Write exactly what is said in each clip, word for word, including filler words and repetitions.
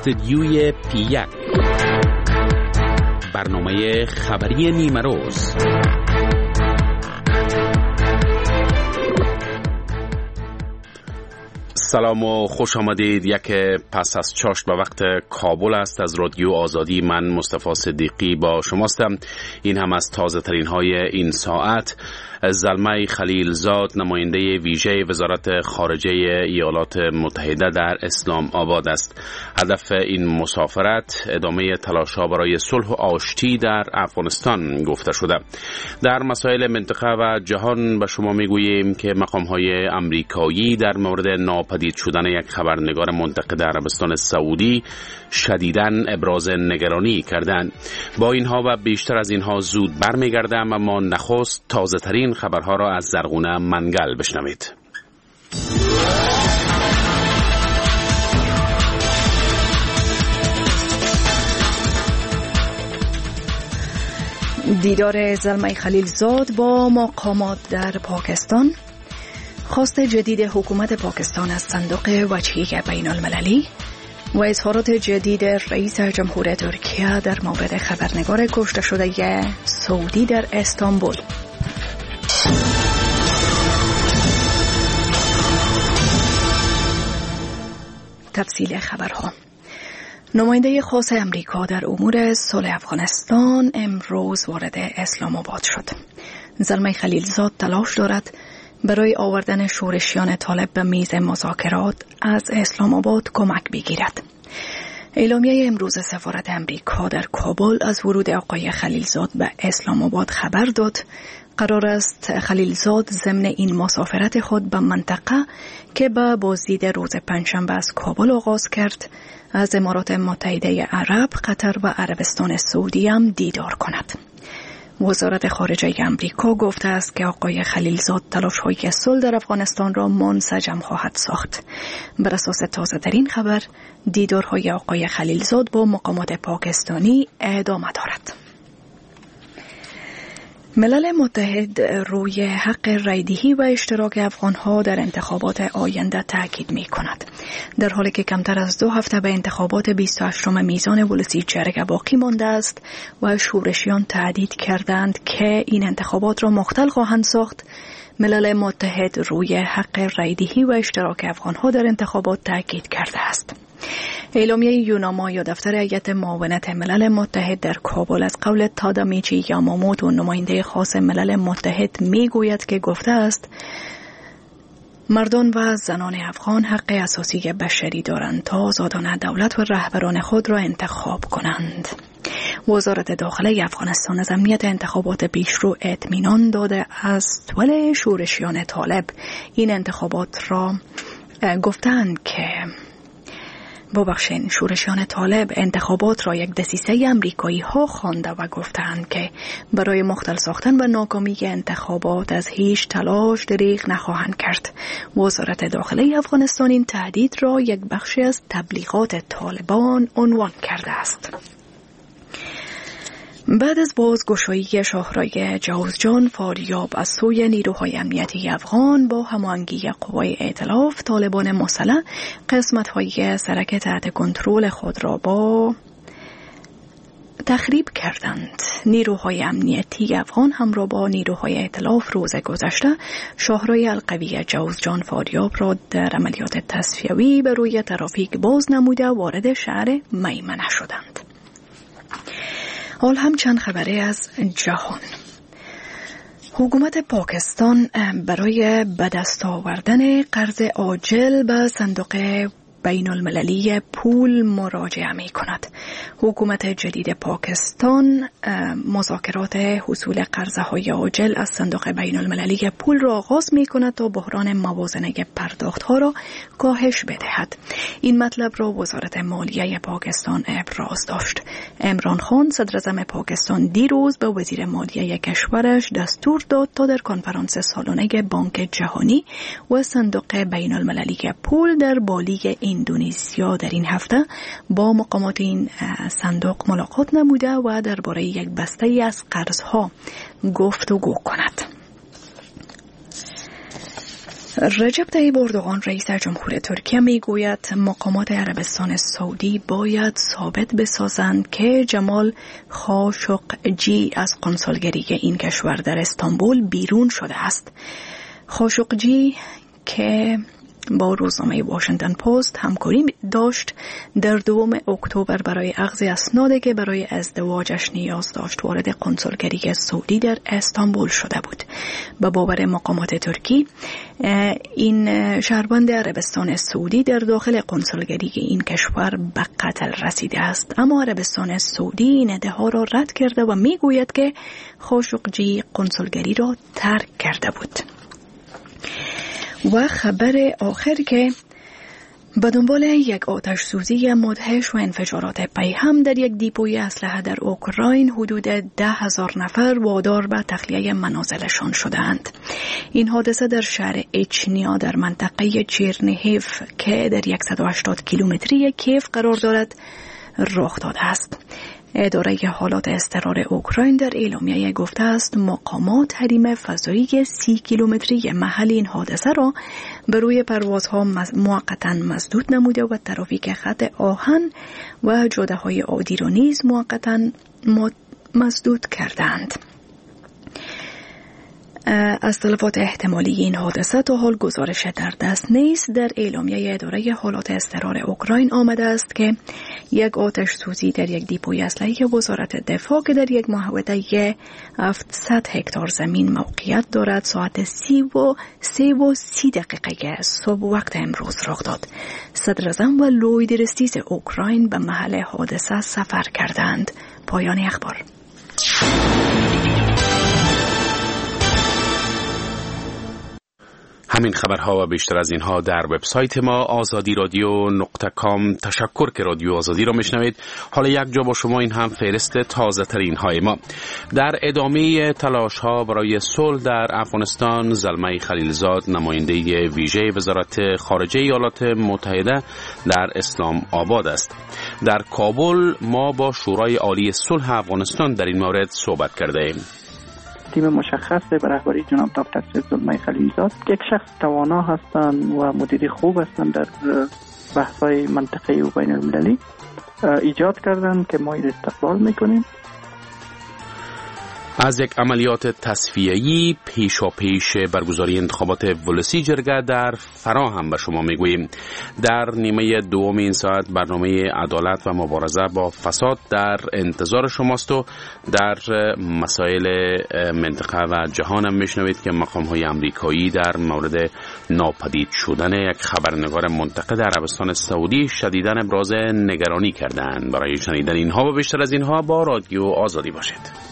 استدیوی پی یک، برنامه خبری نیمه روز. سلام و خوش آمدید. یک پس از چاشت به وقت کابل است. از رادیو آزادی من مصطفی صدیقی با شماستم. این هم از تازه ترین های این ساعت. زلمه خلیلزاد، نماینده ویژه وزارت خارجه ایالات متحده در اسلام آباد است. هدف این مسافرت ادامه تلاش‌ها برای صلح و آشتی در افغانستان گفته شده. در مسائل منطقه و جهان به شما میگوییم که مقام‌های امریکایی در مورد ناپدید شدن یک خبرنگار منتقد عربستان سعودی شدیداً ابراز نگرانی کردند. با اینها و بیشتر از اینها زود برمیگردم، اما نخست تازه ترین خبرها را از زرغونه منگل بشنوید. دیدار زلمه خلیلزاد با مقامات در پاکستان، خواست جدید حکومت پاکستان از صندوق وجهی بین المللی و اظهارات جدید رئیس جمهور ترکیه در مورد خبرنگار کشته شده سعودی در استانبول. تفصیل خبرها. نماینده خاص امریکا در امور صلح افغانستان امروز وارد اسلام آباد شد. زلمه خلیلزاد تلاش دارد برای آوردن شورشیان طالب به میز مذاکرات از اسلام آباد کمک بگیرد. اعلامیه امروز سفارت امریکا در کابل از ورود آقای خلیلزاد به اسلام آباد خبر داد. قرار است خلیلزاد ضمن این مسافرت خود به منطقه که به بازدید روز پنجشنبه از کابل آغاز کرد، از امارات متحده عرب، قطر و عربستان سعودی هم دیدار کند. وزارت خارجه امریکا گفته است که آقای خلیلزاد تلاش‌های صلح در افغانستان را منسجم خواهد ساخت. بر اساس تازه ترین خبر، دیدارهای آقای خلیلزاد با مقامات پاکستانی ادامه دارد. ملل متحد روی حق رایدهی و اشتراک افغانها در انتخابات آینده تاکید می کند. در حالی که کمتر از دو هفته به انتخابات بیست و هشتم میزان ولسی جرگه باقی مانده است و شورشیان تهدید کردند که این انتخابات را مختل خواهند ساخت، ملل متحد روی حق رایدهی و اشتراک افغانها در انتخابات تاکید کرده است. اعلامیه یوناما یا دفتر هیئت معاونت ملل متحد در کابل از قول تادامیچی یاماموتو، نماینده خاص ملل متحد، میگوید که گفته است مردان و زنان افغان حق اساسی بشری دارند تا آزادانه دولت و رهبران خود را انتخاب کنند. وزارت داخله افغانستان از امنیت انتخابات پیشرو اطمینان داده از طول شورشیان طالب این انتخابات را گفتند که ببخشین شورشیان طالب انتخابات را یک دسیسه امریکایی ها خوانده و گفتند که برای مختل ساختن و ناکامی انتخابات از هیچ تلاش دریغ نخواهند کرد. وزارت داخله افغانستان این تهدید را یک بخشی از تبلیغات طالبان عنوان کرده است. بعد از بازگشایی شاهراه جوزجان فاریاب از سوی نیروهای امنیتی افغان با هماهنگی قوای ائتلاف، طالبان مسلح قسمت‌های سرک تحت کنترل خود را با تخریب کردند. نیروهای امنیتی افغان همراه با نیروهای ائتلاف روز گذشته شاهراه القوی جوزجان فاریاب را در عملیات تصفیوی به روی ترافیک باز نموده وارد شهر میمنه شدند. حال هم چند خبری از جهان. حکومت پاکستان برای به دست آوردن قرض عاجل به صندوق بین المللی پول مراجعه می کند. حکومت جدید پاکستان مذاکرات حصول قرضهای عاجل از صندوق بین المللی پول را آغاز می کند تا بحران موازنه پرداخت ها را کاهش بدهد. این مطلب را وزارت مالیه پاکستان ابراز داشت. عمران خان صدر اعظم پاکستان دیروز به وزیر مالیه کشورش دستور داد تا در کنفرانس سالانه بانک جهانی و صندوق بین المللی پول در بالی اندونزیا در این هفته با مقامات این صندوق ملاقات نموده و درباره یک بسته از قرضها گفتگو کند. رجب طیب اردوغان رئیس جمهور ترکیه میگوید مقامات عربستان سعودی باید ثابت بسازند که جمال خاشقجی از قنصلگری این کشور در استانبول بیرون شده است. خاشقجی که با روزنامه واشنگتن پست همکاری داشت در دوم اکتبر برای اخذ اسنادی که برای ازدواجش نیاز داشت وارد قنصلگری سعودی در استانبول شده بود. به باور مقامات ترکی این شهروند عربستان سعودی در داخل قنصلگری این کشور به قتل رسیده است، اما عربستان سعودی این ادعا را رد کرده و میگوید که خاشقجی قنصلگری را ترک کرده بود. و خبر آخر که به دنبال یک آتش سوزی مدهش و انفجارات پیهم در یک دیپوی اسلحه در اوکراین حدود ده هزار نفر وادار به تخلیه منازلشان شدند. این حادثه در شهر اچنیا در منطقه چرنیهیف که در صد و هشتاد کیلومتری کیف قرار دارد رخ داده است. اداره حالات اضطرار اوکراین در اعلامیه گفته است مقامات حریم فضایی سی کیلومتری محل این حادثه را به روی پروازها موقتا مسدود نموده و ترافیک خط آهن و جاده‌های عادی را نیز موقتا مسدود کردند. از تلفات احتمالی این حادثه تا حال گزارش در دست نیست. در اعلامیه اداره حالات اضطرار اوکراین آمده است که یک آتش سوزی در یک دیپوی اسلحه وزارت دفاع که در یک محوطه هفتصد هکتار زمین موقعیت دارد ساعت سی و سی و سی دقیقه صبح وقت امروز رخ داد. صدر اعظم و لوید رستیز اوکراین به محل حادثه سفر کردند. پایان اخبار. همین خبرها و بیشتر از اینها در وبسایت ما آزادی رادیو نقطه کام. تشکر که رادیو آزادی را میشنوید. حالا یک جا با شما این هم فهرست تازه ترین های ما. در ادامه تلاش ها برای صلح در افغانستان، زلمه خلیلزاد نماینده ویژه وزارت خارجه ایالات متحده در اسلام آباد است. در کابل ما با شورای عالی صلح افغانستان در این مورد صحبت کرده ایم. تیم مشخص به رهبری جناب دکتر زلمه خلیلزاد یک شخص توانا هستند و مدیر خوب هستند در بحث‌های منطقه‌ای و بین المللی ایجاد کردند که ما این استقبال میکنیم. از یک عملیات تصفیه‌ای پیشا پیش برگزاری انتخابات ولسی جرگه در فرا هم به شما میگوییم. در نیمه دوم این ساعت برنامه عدالت و مبارزه با فساد در انتظار شماست و در مسائل منطقه و جهان هم میشنوید که مقام‌های امریکایی در مورد ناپدید شدن یک خبرنگار منتقد عربستان سعودی شدیداً ابراز نگرانی کردند. برای شنیدن اینها و بیشتر از اینها با رادیو آزادی باشید.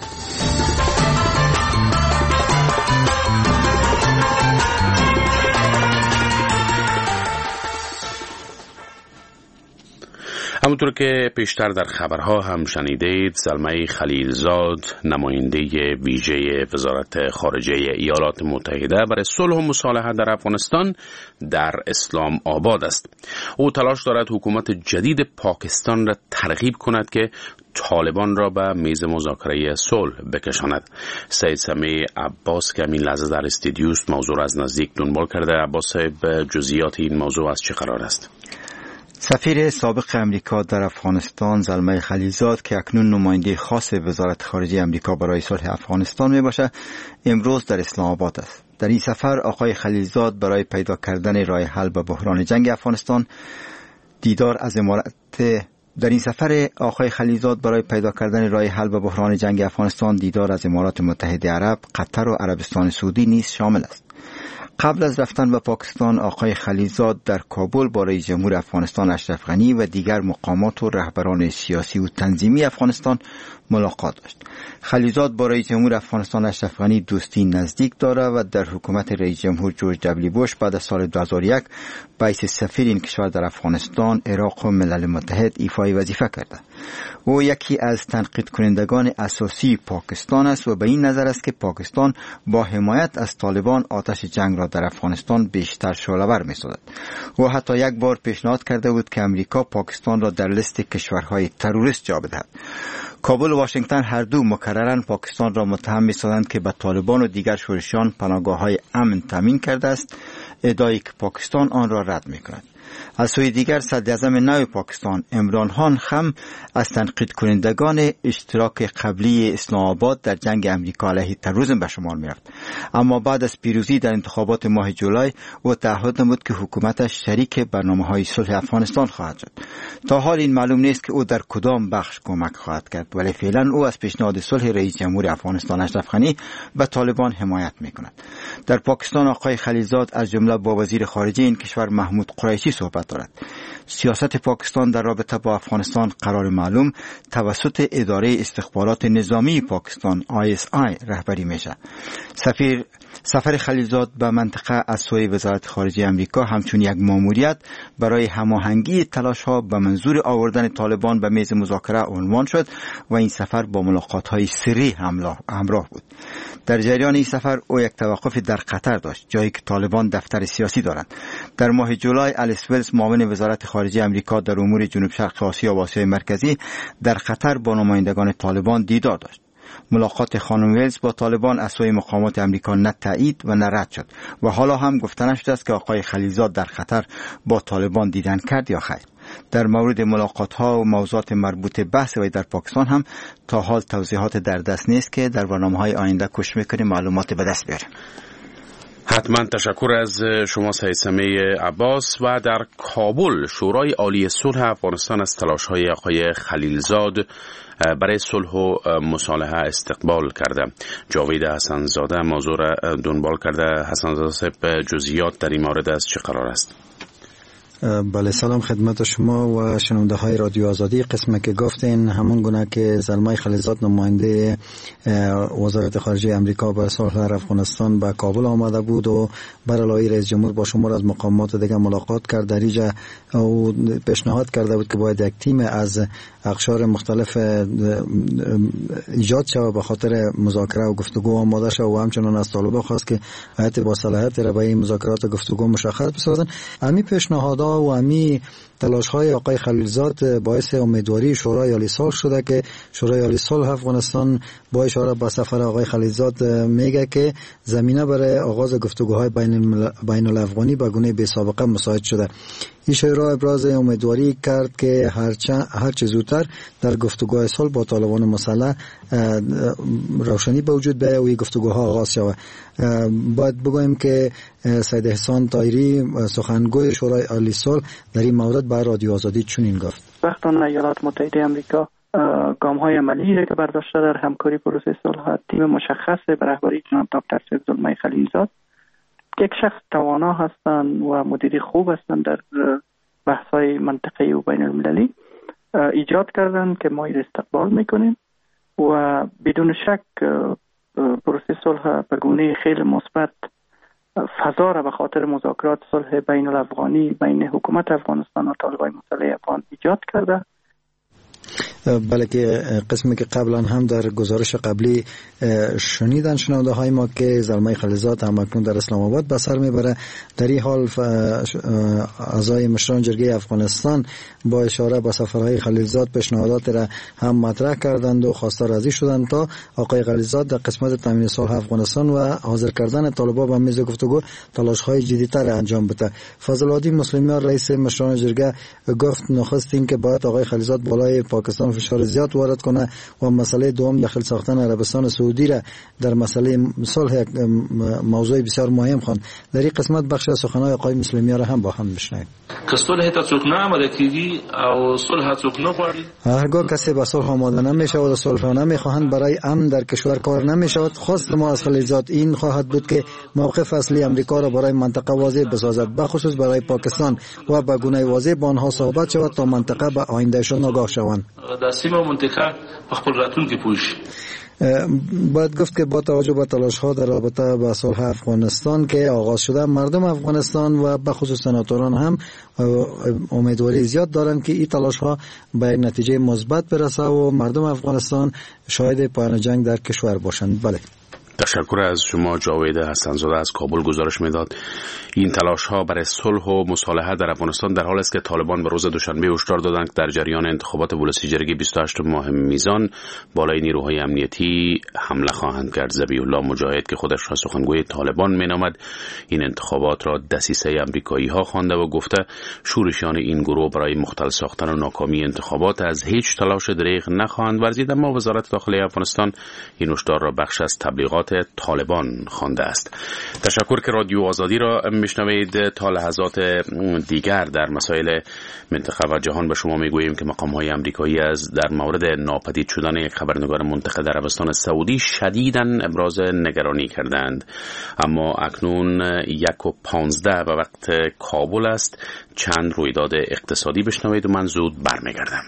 همونطور که پیشتر در خبرها هم شنیدید، زلمه خلیلزاد نماینده ویژه وزارت خارجه ایالات متحده برای صلح و مصالحه در افغانستان در اسلام آباد است. او تلاش دارد حکومت جدید پاکستان را ترغیب کند که طالبان را به میز مذاکره صلح بکشاند. سید سمیع عباس که این لحظه در استودیوست موضوع را از نزدیک دنبال کرده. عباس صاحب، جزئیات این موضوع از چه قرار است؟ سفیر سابق امریکا در افغانستان زلمه خلیلزاد که اکنون نماینده خاص وزارت خارجه امریکا برای صلح افغانستان می باشد، امروز در اسلام آباد است. در این سفر آقای خلیلزاد برای پیدا کردن راه حل به بحران جنگ افغانستان دیدار از امارات در این سفر آقای خلیلزاد برای پیدا کردن راه حل به بحران جنگ افغانستان دیدار از امارات متحده عرب، قطر و عربستان سعودی نیز شامل است. قبل از رفتن به پاکستان، آقای خلیلزاد در کابل با رئیس جمهور افغانستان اشرف غنی و دیگر مقامات و رهبران سیاسی و تنظیمی افغانستان ملاقات داشت. خلیلزاد با رئیس جمهور افغانستان اشرف غنی دوستی نزدیک دارد و در حکومت رئیس جمهور جورج دبلیو بوش بعد از سال دو هزار و یک به حیث سفیر این کشور در افغانستان، عراق و ملل متحد ایفای وظیفه کرده. او یکی از تنقید کنندگان اساسی پاکستان است و به این نظر است که پاکستان با حمایت از طالبان آتش جنگ را در افغانستان بیشتر شعله‌ور می‌سازد. او حتی یک بار پیشنهاد کرده بود که امریکا پاکستان را در لیست کشورهای تروریست جا بدهد. کابل و واشنگتن هر دو مکرراً پاکستان را متهم می‌سازند که به طالبان و دیگر شورشیان پناهگاه‌های امن تامین کرده است، ادعایی که پاکستان آن را رد می‌کند. از سوی دیگر صدراعظم نو پاکستان عمران خان هم از تنقید کنندگان اشتراک قبلی اسلام آباد در جنگ امریکا علیه تروریسم به شمار می‌رفت. اما بعد از پیروزی در انتخابات ماه جولای او تعهد نمود که حکومتش شریک برنامه‌های صلح افغانستان خواهد شد. تا حال این معلوم نیست که او در کدام بخش کمک خواهد کرد، ولی فعلا او از پیشنهاد صلح رئیس جمهور افغانستان اشرف غنی به طالبان حمایت می‌کند. در پاکستان آقای خلیلزاد از جمله با وزیر خارجه این کشور محمود قریشی صحبت دارد. سیاست پاکستان در رابطه با افغانستان قرار معلوم توسط اداره استخبارات نظامی پاکستان آی اس آی رهبری میشه. سفیر سفر خلیلزاد به منطقه از سوی وزارت خارجه امریکا همچون یک ماموریت برای هماهنگی تلاش‌ها به منظور آوردن طالبان به میز مذاکره عنوان شد و این سفر با ملاقات‌های سری همراه بود. در جریان این سفر او یک توقف در قطر داشت، جایی که طالبان دفتر سیاسی دارند. در ماه جولای الیس ولز معاون وزارت خارجه امریکا در امور جنوب شرق آسیا و آسیای مرکزی در قطر با نمایندگان طالبان دیدار داشت. ملاقات خانم ویلز با طالبان از سوی مقامات امریکا نه تایید و نه رد شد و حالا هم گفته نشده است که آقای خلیلزاد در قطر با طالبان دیدن کرد یا خیر. در مورد ملاقات ها و موضوعات مربوط به بحث وی در پاکستان هم تا حال توضیحات در دست نیست که در برنامه‌های آینده کوشش می‌کنیم معلومات به دست بیاریم. حتما تشکر از شما سید سمیع عباس. و در کابل شورای عالی صلح افغانستان از تلاش‌های آقای خلیلزاد برای صلح و مصالحه استقبال کرده. جاوید حسن‌زاده موضوع را دنبال کرده. حسن‌زاده صاحب، جزئیات در این مورد از چه قرار است؟ بله، سلام خدمت شما و شنونده های رادیو آزادی. قسمه که گفتین همون گونه که زلمه خلیلزاد نماینده وزارت خارجه امریکا برای صلح در افغانستان به کابل آمده بود و برای رئیس جمهور با شمار از مقامات دیگه ملاقات کرد. در اینجا او پیشنهاد کرده بود که باید یک تیم از اقشار مختلف ایجاد شود به خاطر مذاکره و گفتگو آماده شود و همچنان از طالبان خواست که هیئت با صلاحیت را برای مذاکرات و گفتگو مشخص بسازند. همین پیشنهادها و همین تلاش‌های آقای خلیلزاد باعث امیدواری شورای عالی صلح شده که شورای عالی صلح افغانستان با اشاره به سفر آقای خلیلزاد میگه که زمینه برای آغاز گفتگوهای بین بین الافغانی به گونه بی سابقه مساعد شده. این شورا ابراز امیدواری کرد که هر چه زودتر در گفتگوهای صلح با طالبان مسلح روشنی به وجود بیاید و این گفتگوها آغاز شود. باید بگویم که سید احسان طاهری سخنگوی شورای عالی صلح در این مورد به رادیو آزادی چنین گفت: وقتان ایالات متحده آمریکا گام‌های عملی را که برداشته در همکاری پروسه صلح، تیم مشخص به رهبری جناب دکتر سید زلمه خلیلزاد، یک شخص توانا هستند و مدیری خوب هستند در بحث‌های منطقه‌ای و بین المللی، ایجاد کردند که ما این استقبال میکنیم و بدون شک پروسه صلح به گونه خیلی مثبت فضا را به خاطر مذاکرات صلح بین الافغانی بین حکومت افغانستان و طالبان مسلح افغان ایجاد کرده. بله، که قسمی که قبلا هم در گزارش قبلی شنیدن شنونده های ما که زلمه خلیلزاد هم اکنون در اسلام آباد به سر میبره. در این حال اعضای مشران جرگه افغانستان با اشاره به سفرهای خلیلزاد پیشنهادات را هم مطرح کردند و خواستار از این شدند تا آقای خلیلزاد در قسمت تامین صلح افغانستان و حاضر کردن طالبان به میز گفتگو تلاش‌های جدی‌تر انجام بده. فضل العادی مسلمیان رئیس مشران جرگه گفت نخست این که باید آقای خلیلزاد بالای پاکستان فشار زیاد وارد کنه و مسئله دوم داخل ساختن عربستان سعودی را در مسئله صلح یک موضوع بسیار مهم خواند. در این قسمت بخش از سخنان آقای مسلمیان را هم با هم بشنویم. که صلح ته څوک نه آماده کیږي او صلح څوک نه غواړي، هرگاه کسی به صلح آماده نمیشه و صلح نمیخواهند برای امن در کشور کار نمیشود. خواست ما از خلیلزاد این خواهد بود که موقف اصلی امریکا را برای منطقه واضح بسازد، بخصوص برای پاکستان و به گونه واضح با آنها صحبت شود تا منطقه به آیندهشان آگاه شوند. د سیمه منطقه په خپل راتلونکي پوه شي. باید گفت که با توجه به تلاش‌ها در رابطه با صلح افغانستان که آغاز شده، مردم افغانستان و به خصوص سناتوران هم امیدواری زیاد دارند که این تلاش‌ها به یک نتیجه مثبت برسه و مردم افغانستان شاهد پایان جنگ در کشور باشند. بله، تشکر از شما. جاوید حسن‌زاده از کابل گزارش میداد این تلاش ها برای صلح و مصالحه در افغانستان در حالی است که طالبان به روز دوشنبه هشدار دادند که در جریان انتخابات بلوچستان بیست و هشتم ماه میزان بالای نیروهای امنیتی حمله خواهند کرد. ذبیح الله مجاهد که خودش را سخنگوی طالبان مینامد این انتخابات را دسیسه امریکایی ها خوانده و گفته شورشیان این گروه برای مختل ساختن و ناکامی انتخابات از هیچ تلاش دریغ نخواهند ورزید. اما وزارت داخلی افغانستان این هشدار را بخش از تبلیغات طالبان خوانده است. تشکر که رادیو آزادی را میشنوید. تا لحظات دیگر در مسائل منطقه و جهان به شما میگوییم که مقام‌های آمریکایی از در مورد ناپدید شدن یک خبرنگار منتخب عربستان سعودی شدیداً ابراز نگرانی کردند. اما اکنون یک و پانزده و وقت کابل است. چند رویداد اقتصادی بشنوید و من زود برمیگردم.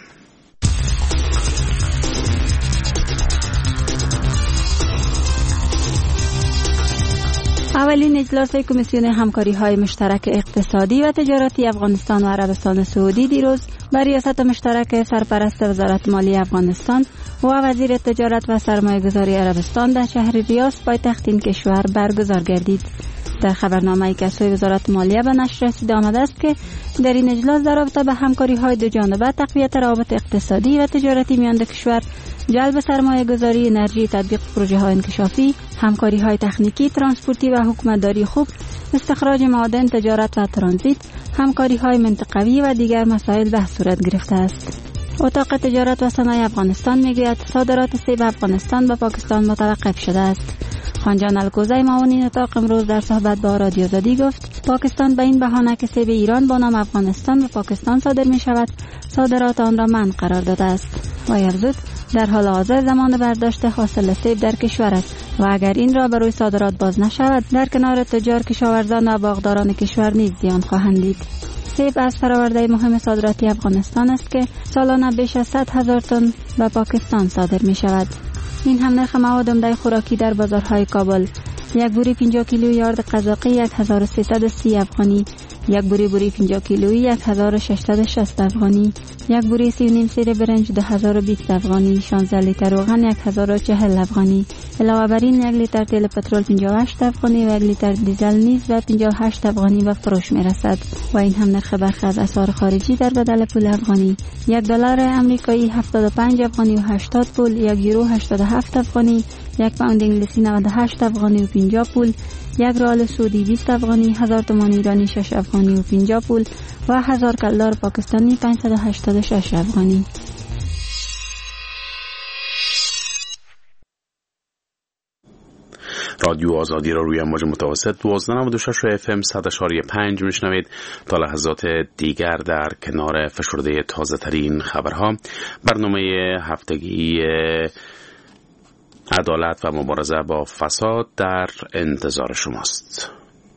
اولین اجلاس کمیسیون همکاری‌های مشترک اقتصادی و تجارتی افغانستان و عربستان سعودی دیروز با ریاست مشترک سرپرست وزارت مالی افغانستان و وزیر تجارت و سرمایه‌گذاری عربستان در شهر ریاض پایتخت این کشور برگزار گردید. در خبرنامه‌ای که از سوی وزارت مالیه به نشر رسیده آمده است که در این اجلاس در رابطه به همکاری‌های دو جانبه، تقویت روابط اقتصادی و تجارتی میان دو کشور، جلب سرمایه‌گذاری، انرژی، تطبیق پروژه‌های انکشافی، همکاری‌های تکنیکی، ترانسپورتی و حکومتداری خوب، استخراج معادن، تجارت و ترانزیت، همکاری‌های منطقوی و دیگر مسائل بحث صورت گرفته است. اتاق تجارت و صنایع افغانستان میگوید صادرات سیب افغانستان به پاکستان متوقف شده است. خانجان الکوزی معاون اتاق امروز در صحبت با رادیو آزادی گفت پاکستان به این بهانه که سیب ایران با نام افغانستان به پاکستان صادر می شود صادرات آن را منع قرار داده است و افزود در حال حاضر زمان برداشت حاصل سیب در کشور است و اگر این را به روی صادرات باز نشود در کنار تجار، کشاورزان و باغداران کشور نیز زیان خواهند دید. سیب از فراورده مهم صادراتی افغانستان است که سالانه بیش از صد هزار تن به پاکستان صادر می شود. این هم نرخ مواد عمده خوراکی در بازارهای کابل: یک بوری پنجاه کیلویی یارد قزاقی یک هزار و سیصد و سی افغانی، یک بوری بوری پنجاه کیلویی یک هزار و ششصد و شصت افغانی، یک بوری سی و نیم سیر برنج دو هزار و بیست افغانی، شانزده لیتر روغن یک هزار و چهل افغانی. علاوه بر این یک لیتر تیل پترول پنجاه و هشت افغانی و یک لیتر دیزل نیز به پنجاه و هشت افغانی به فروش می رسد و این هم نرخ برخی از اسعار خارجی در بدل پول افغانی: یک دلار امریکایی هفتاد و پنج افغانی و هشتاد پول، یک یورو هشتاد و هفت افغانی، یک پوند انگلیسی نود و هشت افغانی و پنجاه پول، یک ریال سعودی بیست افغانی، هزار تومان ایرانی شش افغانی و پنجاه پول و هزار کلدار پاکستانی پانصد و هشتاد و شش افغانی. رادیو آزادی را روی امواج متوسط دوازده و نود و شش اف ام صد و پنج میشنوید. تا لحظات دیگر در کنار فشرده تازه ترین خبرها برنامه هفتگی عدالت و مبارزه با فساد در انتظار شماست.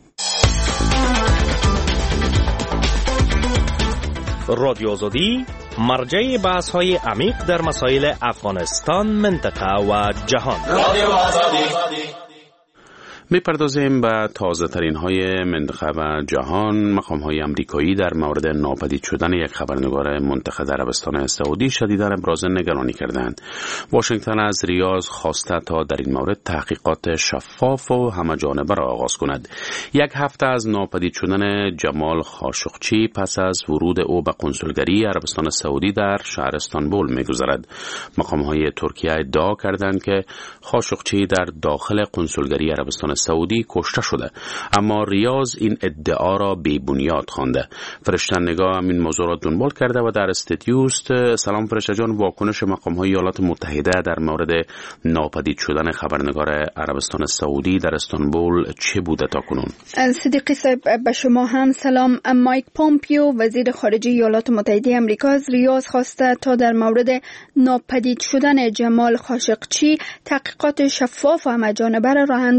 رادیو آزادی مرجع بحث های عمیق در مسائل افغانستان، منطقه و جهان. رادیو آزادی میپردازیم به تازه ترین های منطقه و جهان. مقام های امریکایی در مورد ناپدید شدن یک خبرنگار منتخب عربستان سعودی شدیداً ابراز نگرانی کردند. واشنگتن از ریاض خواسته تا در این مورد تحقیقات شفاف و همه‌جانبه را آغاز کند. یک هفته از ناپدید شدن جمال خاشقچی پس از ورود او به کنسولگری عربستان سعودی در شهر استانبول می‌گذرد. مقام های ترکیه ادعا کردند که خاشقچی در داخل کنسولگری عربستان سعودی کشته شده، اما ریاض این ادعا را بی بنیاد خوانده. فرشته نگاه هم این موضوع را دنبال کرده و در استودیوست. سلام فرشته جان، واکنش مقام‌های ایالات متحده در مورد ناپدید شدن خبرنگار عربستان سعودی در استانبول چه بوده تا کنون؟ صدیقی صاحب به شما هم سلام. مایک پومپیو وزیر خارجه ایالات متحده آمریکا از ریاض خواسته تا در مورد ناپدید شدن جمال خاشقچی تحقیقات شفاف و همه‌جانبه را راه‌اندازی کند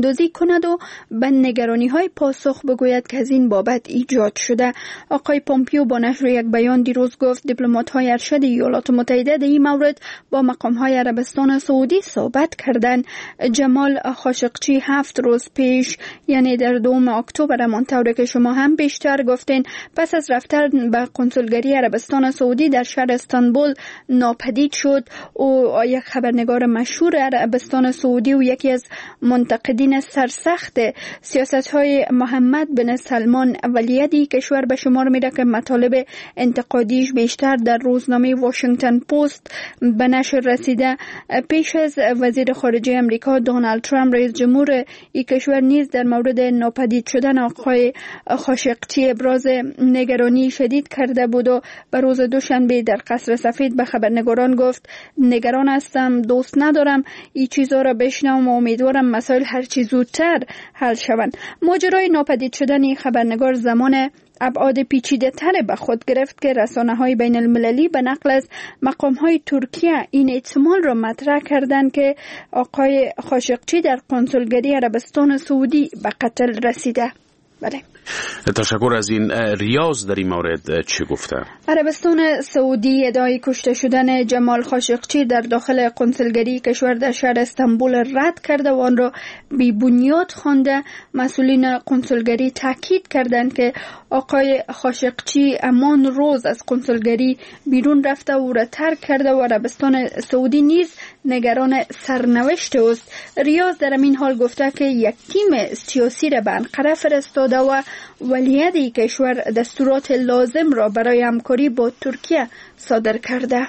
کند و به نگرانی های پاسخ بگوید که از این بابت ایجاد شده. آقای پومپیو با نشر یک بیان دیروز گفت دیپلمات های ارشد ایالات متحده در این مورد با مقام های عربستان سعودی صحبت کردند. جمال خاشقچی هفت روز پیش یعنی در دوم اکتبر همانطور که شما هم بیشتر گفتین پس از رفتن به قنصلگری عربستان سعودی در شهر استانبول ناپدید شد. او یک خبرنگار مشهور عربستان سعودی و یکی از منتقدین سرسخت سیاست های محمد بن سلمان ولیعهد کشور به شمار میره که مطالب انتقادیش بیشتر در روزنامه واشنگتن پست به نشر رسیده. پیش از وزیر خارجه امریکا دونالد ترامپ رئیس جمهور این کشور نیز در مورد ناپدید شدن آقای خاشقچی ابراز نگرانی شدید کرده بود و به روز دوشنبه در قصر سفید به خبرنگاران گفت نگران هستم، دوست ندارم این چیزا را بشنوم و امیدوارم مسائل هر چی زودتر حل شوند. ماجرای ناپدید شدن این خبرنگار زمان ابعاد پیچیده تر به خود گرفت که رسانه های بین المللی به نقل از مقام های ترکیه این احتمال را مطرح کردند که آقای خاشقچی در قنصلگری عربستان سعودی به قتل رسیده. بله. تشکر از این. ریاض در این مورد چی گفته؟ عربستان سعودی ادعای کشته شدن جمال خاشقچی در داخل قنصلگری کشور در شهر استانبول رد کرده و آن را بی بنیاد خوانده. مسئولین قنصلگری تاکید کردند که آقای خاشقچی همان روز از قنصلگری بیرون رفته و را ترک کرده و عربستان سعودی نیز نگران سرنوشت است. ریاض در این حال گفته که یک تیم سیاسی را به انقره فرستاده و ولیعهد کشور دستورات لازم را برای همکاری با ترکیه صادر کرده.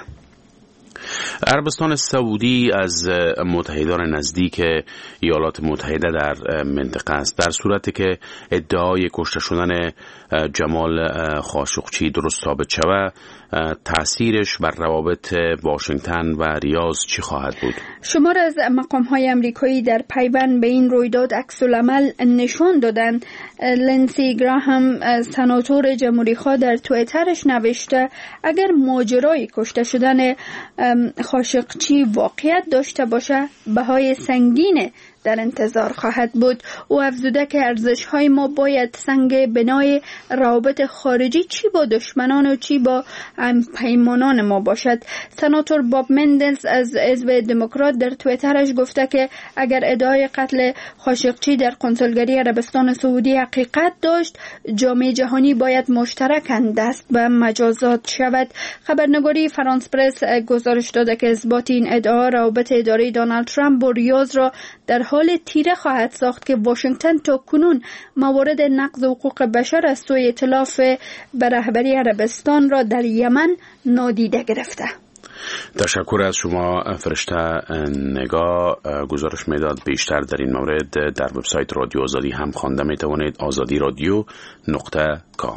عربستان سعودی از متحدان نزدیک ایالات متحده در منطقه است. در صورتی که ادعای کشته شدن جمال خاشقچی درست ثابت شود، تأثیرش بر روابط واشنگتن و ریاض چی خواهد بود؟ شمار از مقام‌های آمریکایی در پیوند به این رویداد عکس‌العمل نشان دادند. لنسی گراهام سناتور جمهوری‌خواه در توییترش نوشته اگر ماجرای کشته شدن خاشقچی واقعیت داشته باشه بهای سنگین در انتظار خواهد بود. او افزوده که ارزش‌های ما باید سنگ بنای روابط خارجی چی با دشمنان و چی با پیمانان ما باشد. سناتور باب مندلز از حزب دموکرات در توییترش گفته که اگر ادعای قتل خاشقچی در قنصلگری عربستان سعودی حقیقت داشت، جامعه جهانی باید مشترکاً دست به مجازات شود. خبرنگاری فرانس پرس گزارش داده که اثبات این ادعا روابط اداره دونالد ترامپ با ریاض را در حال تیره خواهد ساخت که واشنگتن تا کنون موارد نقض حقوق بشر از سوی ائتلاف به رهبری عربستان را در یمن نادیده گرفته. تشکر از شما فرشته نگاه. گزارش میداد بیشتر در این مورد در وبسایت رادیو آزادی هم خوانده می توانید آزادی رادیو نقطه کام.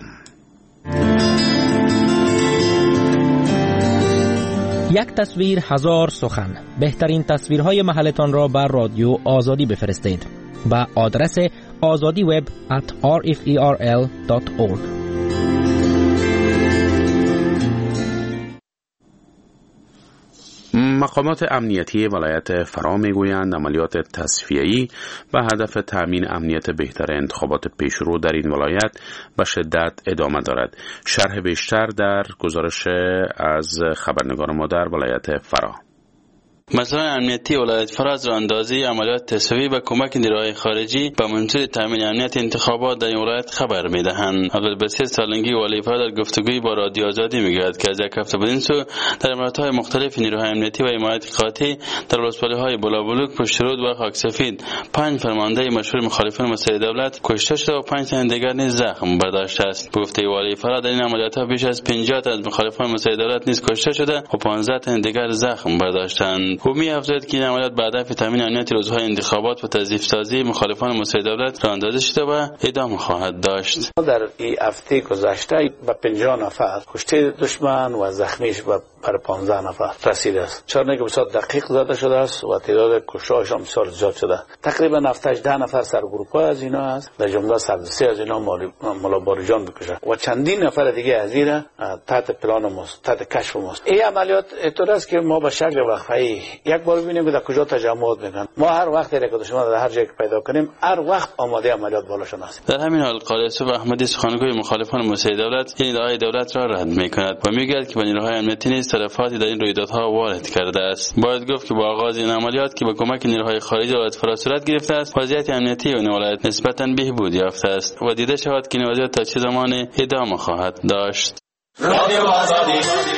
یک تصویر هزار سخن. بهترین تصویرهای محلتان را بر رادیو آزادی بفرستید با آدرس azadi web at r f e r l dot org. مقامات امنیتی ولایت فرا میگویند عملیات تصفیه‌ای به هدف تأمین امنیت بهتر انتخابات پیشرو در این ولایت به شدت ادامه دارد. شرح بیشتر در گزارش از خبرنگار ما در ولایت فرا. مسئولان امنیتی ولایت فراز را اندازی عملیات تصفیه‌ای به کمک نیروهای خارجی به منظور تامین امنیت انتخابات در این ولایت خبر میدهند. عبدالبصیر سالنگی والی فرا در گفتگوی با رادیو آزادی میگوید که از یک هفته بدین سو در عملیات‌های مختلف نیروهای امنیتی و حمایت قاطع در ولسوالی‌های بلابلوک، پشترود و خاکسفید پنج فرمانده مشهور مخالفان مسئله دولت کشته شده و پنج تن دیگر نیز زخم برداشته است. به گفته والی فرا در این عملیات‌ها بیش از پنجاه تن از مخالفان مسئله دولت نیز کشته شده و پانزده تن دیگر زخم برداشتند. او می‌افزاید که این عملیات به هدف تامین امنیت روزهای انتخابات و تضعیف سازی مخالفان مسئله دولت راه اندازی شده و ادامه خواهد داشت. در این هفته گذشته به پنجاه نفر کشته دشمن و زخمیش به بر پانزده نفر رسیده است. چرا که بسیار دقیق زده شده است و تعداد کشته‌هاش هم بسیار زیاد شده. تقریبا هفتاد و هشت نفر سرگروه‌ها از اینا است، در جمله سرسه از اینا مولا باریجان بکشه و چندین نفر دیگه از اینا تحت پلان ماست، تحت کشف ماست. این عملیات اینطور است که ما به شکل وقفه‌ای یک بار ببینیم که در کجا تجمعات میکنن. ما هر وقت که دشمن در هر جایی پیدا کنیم هر وقت آماده عملیات بالاشون است. در همین حال قاری یوسف احمدی سخنگوی مخالفان موسسه دولت این ادعای دولت را رد میکند و میگوید که نیروهای امنیتی نیز تلفاتی در این رویدادها وارد کرده است. باید گفت که با آغاز این عملیات که با کمک نیروهای خارجی دولت فرا صورت گرفته است، وضعیت امنیتی این ولایت نسبتاً بهبود یافته است و دیده شود که این وضعیت تا چه زمان ادامه خواهد داشت. رادیو آزادی.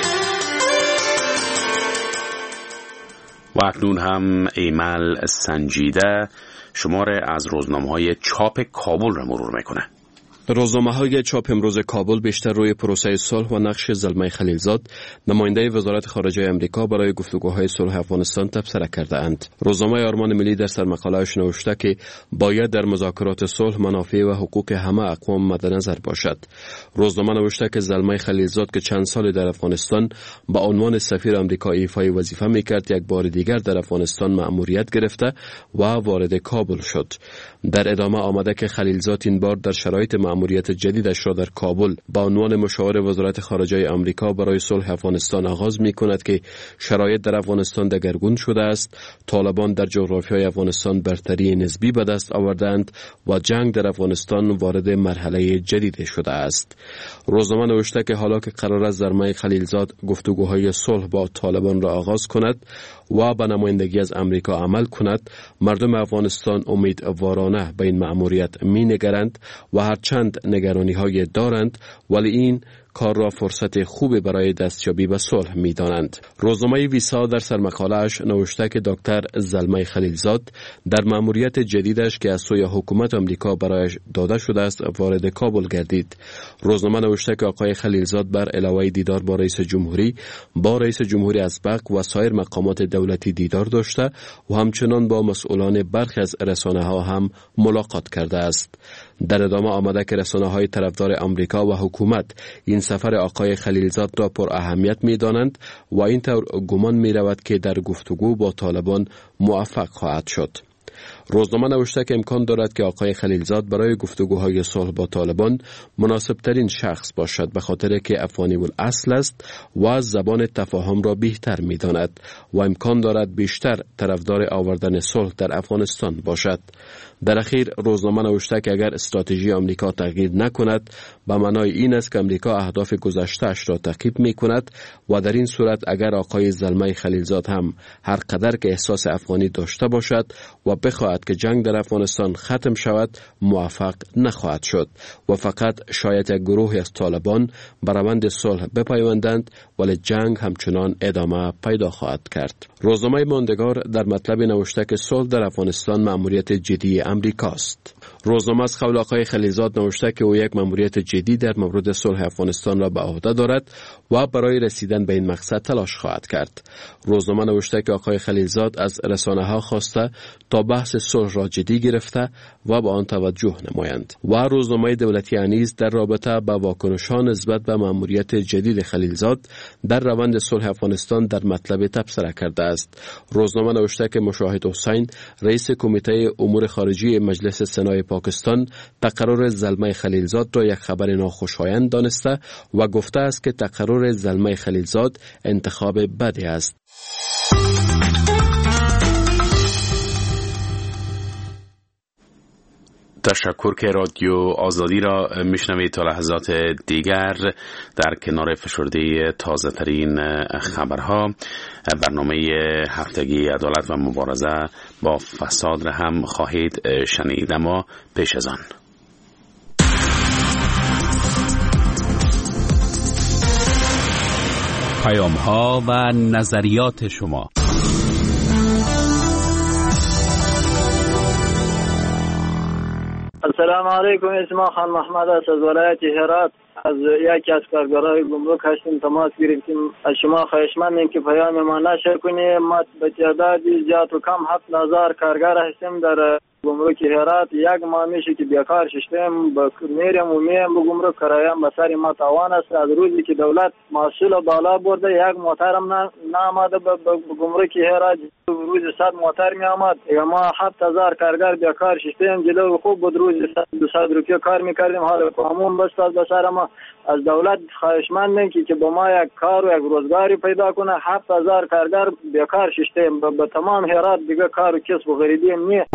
و اکنون هم ایمل سنجیده شماره از روزنامه‌های چاپ کابل را مرور میکنه. روزنامه‌های چاپ امروز کابل بیشتر روی پروسه صلح و نقش زلمه خلیلزاد، نماینده وزارت خارجه آمریکا برای گفتگوهای صلح افغانستان تبصره کرده اند. روزنامه آرمان ملی در سرمقاله‌اش نوشته که باید در مذاکرات صلح منافع و حقوق همه اقوام مد نظر باشد. روزنامه نوشته که زلمه خلیلزاد که چند سال در افغانستان با عنوان سفیر آمریکا ایفای وظیفه می‌کرد، یک بار دیگر در افغانستان مأموریت گرفته و وارد کابل شد. در ادامه آمده که خلیلزاد این بار در شرایط مأموریت جدیدش را در کابل با عنوان مشاور وزارت خارجه آمریکا برای صلح افغانستان آغاز می‌کند که شرایط در افغانستان دگرگون شده است، طالبان در جغرافیای افغانستان برتری نسبی به دست آوردند و جنگ در افغانستان وارد مرحله جدید شده است. روزنامه نوشته که حالا که قرار است زلمه خلیلزاد گفتگوهای صلح با طالبان را آغاز کند و به نمایندگی از امریکا عمل کند، مردم افغانستان امیدوارانه به این مأموریت می‌نگرند و هرچند نگرانی‌های دارند ولی این کار را فرصت خوبی برای دستیابی به صلح می‌دانند. روزنامه ویسا در سرمقاله‌اش نوشته که دکتر زلمه خلیلزاد در مأموریت جدیدش که از سوی حکومت آمریکا برایش داده شده است وارد کابل گردید. روزنامه نوشته که آقای خلیلزاد بر علاوه دیدار با رئیس جمهوری با رئیس جمهوری ازبق و سایر مقامات دولتی دیدار داشته و همچنان با مسئولان برخی از رسانه‌ها هم ملاقات کرده است. در ادامه آمده که رسانه‌های طرفدار آمریکا و حکومت این سفر آقای خلیلزاد را پر اهمیت می دانند و اینطور گمان می رود که در گفتگو با طالبان موفق خواهد شد. روزنامه نوشته که امکان دارد که آقای خلیلزاد برای گفتگوهای صلح با طالبان مناسب ترین شخص باشد، به خاطر که افغانی الاصل است و زبان تفاهم را بهتر می داند و امکان دارد بیشتر طرفدار آوردن صلح در افغانستان باشد. در اخیر روزنامه نوشته که اگر استراتژی آمریکا تغییر نکند به معنای این است که آمریکا اهداف گذشته‌اش را تعقیب می کند و در این صورت اگر آقای زلمه خلیلزاد هم هر قدر که احساس افغانی داشته باشد و بخواهد که جنگ در افغانستان ختم شود موفق نخواهد شد و فقط شاید یک گروه از طالبان به روند صلح بپیوندند ولی جنگ همچنان ادامه پیدا خواهد کرد. روزنامه ماندگار در مطلب نوشته که صلح در افغانستان مأموریت جدی امریکاست. روزنامه از قول آقای خلیلزاد نوشته که او یک مأموریت جدی در مورد صلح افغانستان را به عهده دارد و برای رسیدن به این مقصد تلاش خواهد کرد. روزنامه نوشته که آقای خلیلزاد از رسانه‌ها خواسته تا بحث صلح را جدی گرفته و به آن توجه نمایند و روزنامه دولتی نیز در رابطه با واکنش‌ها نسبت به مأموریت جدید خلیلزاد در روند صلح افغانستان در مطلب تبصره کرده است. روزنامه نوشته که مشاهد حسین رئیس کمیته امور خارجی مجلس سنای پاکستان تقرر زلمه خلیلزاد را یک خبر ناخوشایند دانسته و گفته است که تقرر زلمه خلیلزاد انتخاب بدی است. تشکر که رادیو آزادی را میشنوید. تا لحظات دیگر در کنار فشرده تازه ترین خبرها برنامه هفتگی عدالت و مبارزه با فساد را هم خواهید شنید، اما پیش از آن پیام ها و نظریات شما. السلام علیکم، اسم خان محمد است از ولایت هرات. از یکی از کارگرای گمرک هستیم، تماس گرفتیم. از شما خواهشمندیم که پیام ما نشر کنیم. ما به تعداد زیاد و کم هفت هزار کارگر هستیم در گمرک هرات یک ماه میشه که بیکار شدم، با میرم و میام به گمرک کرایم به سر ما تاوان است. از روزی که دولت محصول بالا برده یک موترم ناماده به گمرک هرات، روز صد موتر می آمد. ما هفت هزار کارگر بیکار شدیم، جلو خوب بود روز دویست روپیه کار میکردیم، حالا قانون بست از بسر ما. از دولت خواهشمندیم که که به ما یک کار و یک روزگاری پیدا کنه. هفت هزار کارگر بیکار شدیم، به تمام هرات دیگه کار و کسب و غریبی نیه.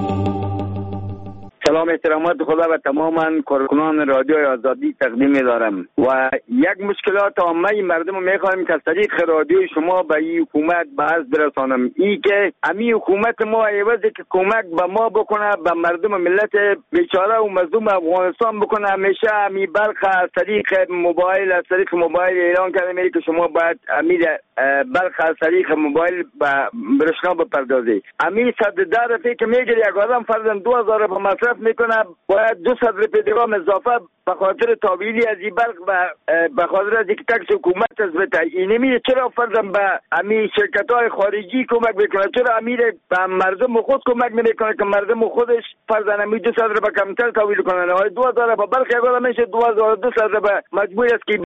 سلام احترامات خدا و تماما کارکنان رادیو آزادی تقدیم می‌دارم و یک مشکلات عامه مردم می‌خوایم که از طریق رادیو شما به این حکومت بحث برسانم. این که امی حکومت ما عوضی که کمک به ما بکنه، به مردم ملت بیچاره و مظلوم افغانستان بکنه، همیشه امی برق از طریق موبایل از طریق موبایل اعلان کرده میگه که شما باید امی برق از طریق موبایل به برشنا بپردازی. امی صد ده رفیق که میگه یک آدم فرضاً دو هزار به مصرف میکنه، باید دو صد روپیه دیگه اضافه به خاطر تابیلی از این برق و به خاطر از اینکه تکس حکومت از بده. این میره چرا فرضاً به امی شرکت های خارجی کمک میکنه؟ چرا امیر به مردم خود کمک نمیکنه که مردم خودش فرضاً امی دو صد روپیه کمتر تابیل کنه؟ دو هزار به برق یک آدم میشه دو هزار دو صد روپیه مجبور است که